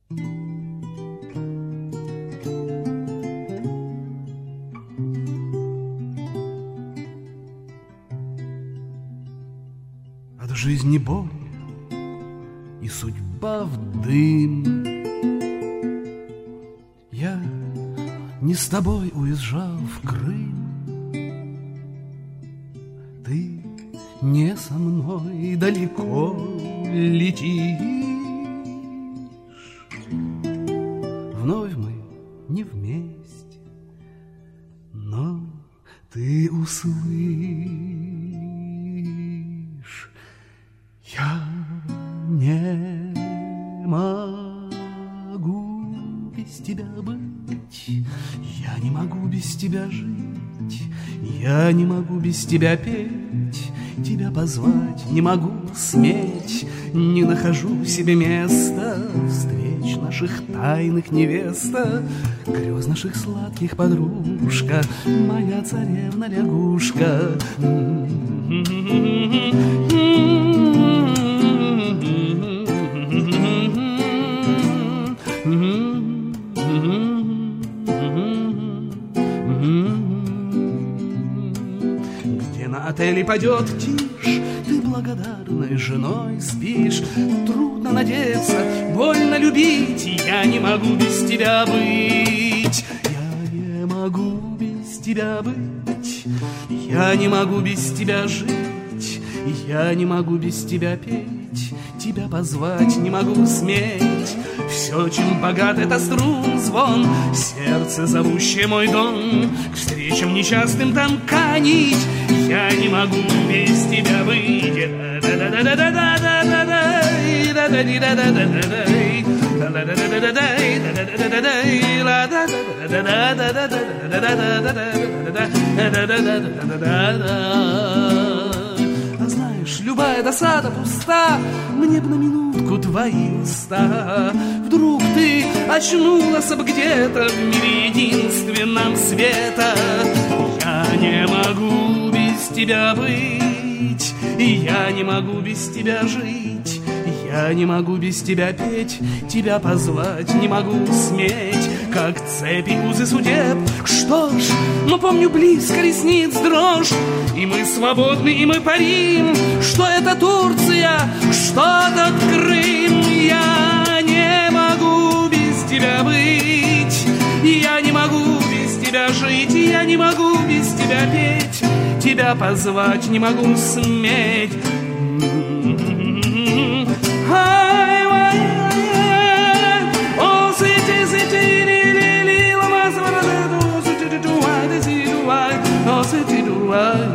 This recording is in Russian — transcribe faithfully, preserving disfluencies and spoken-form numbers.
От жизни боль и судьба в дым. Я не с тобой уезжал в Крым, ты не со мной далеко летишь. Вновь мы не вместе, но ты услышь, я не могу без тебя быть, я не могу без тебя жить, я не могу без тебя петь, тебя позвать не могу сметь, не нахожу себе места, встреч наших тайных невеста, грез наших сладких подружка, моя царевна-лягушка. Где на отеле падет тишь, ты благодарной женой спишь. Трудно надеяться, больно любить, я не могу без тебя быть. Я не могу без тебя быть, я не могу без тебя жить, я не могу без тебя петь, тебя позвать не могу сметь. Все, чем богат, это струн звон, сердце, зовущее мой дом, к встречам нечастым там канить, я не могу без тебя быть. А знаешь, любая досада пуста, мне б на минутку твои уста. Вдруг ты очнулась б где-то в мире единственном света. Я не могу без тебя быть, и я не могу без тебя жить, я не могу без тебя петь, тебя позвать не могу сметь, как цепи узы судеб. Что ж, но помню близко ресниц дрожь, и мы свободны, и мы парим. Что это Турция, что тот Крым. Я не могу без тебя быть, я не могу без тебя жить, я не могу без тебя петь, тебя позвать не могу сметь. City do I